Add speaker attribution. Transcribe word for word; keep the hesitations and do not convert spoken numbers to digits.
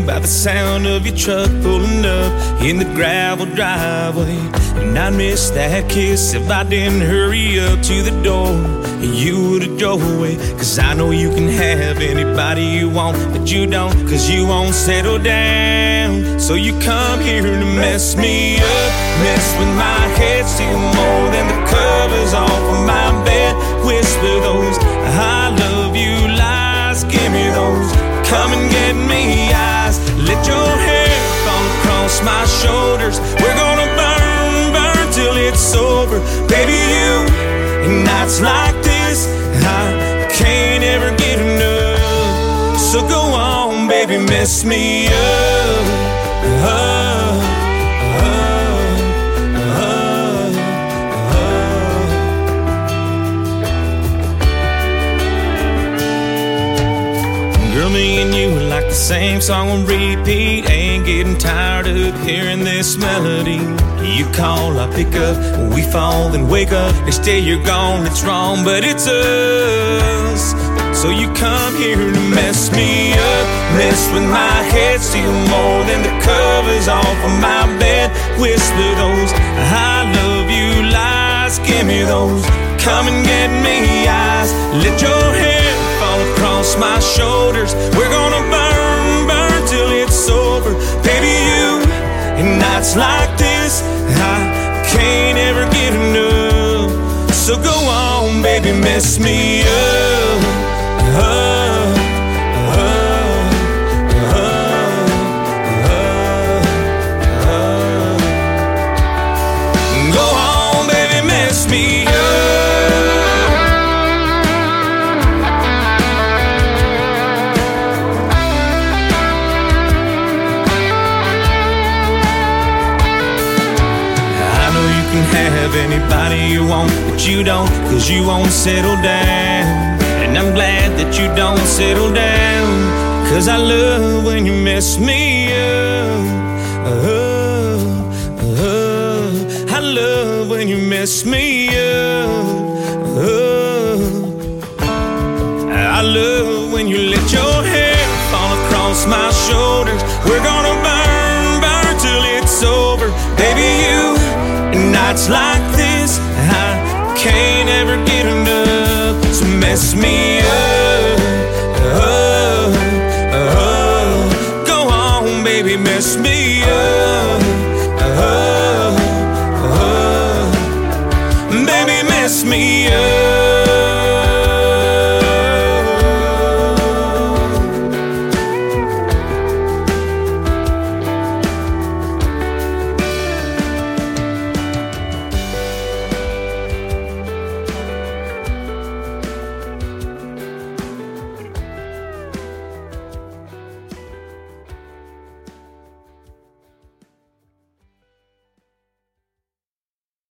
Speaker 1: by the sound of your truck pulling up in the gravel driveway. And I'd miss that kiss if I didn't hurry up to the door and you would've drove away. Cause I know you can have anybody you want, but you don't, cause you won't settle down. So you come here to mess me up, mess with my head, steal more than the covers off of my bed. Whisper those I love you lies, give me those come and get me eyes. Let your hair fall across my shoulders. We're gonna burn, burn till it's over. Baby, you and nights like this, I can't ever get enough. So go on, baby, mess me up, up, up, up, up. Girl, me and you are like the same song on repeat. Ain't getting tired of hearing this melody. You call, I pick up, when we fall, then wake up. Next day you're gone, it's wrong, but it's us. So you come here to mess me up, mess with my head, steal more than the covers off of my bed. Whisper those I love you lies, give me those come and get me eyes. Let your hair fall across my shoulders. We're gonna burn, burn till it's over. Baby, you and nights like this, I can't ever get enough. So go on, baby, mess me up, up, up, up, up, up. Go on, baby, mess me up. Have anybody you want, but you don't, cause you won't settle down. And I'm glad that you don't settle down, cause I love when you mess me up, uh, uh, I love when you mess me up, uh, I love when you let your hair fall across my shoulders. We're gonna burn, burn till it's over. Baby, you and nights like this, I can't ever get enough. So mess me up, up, up. Go on, baby, mess me up.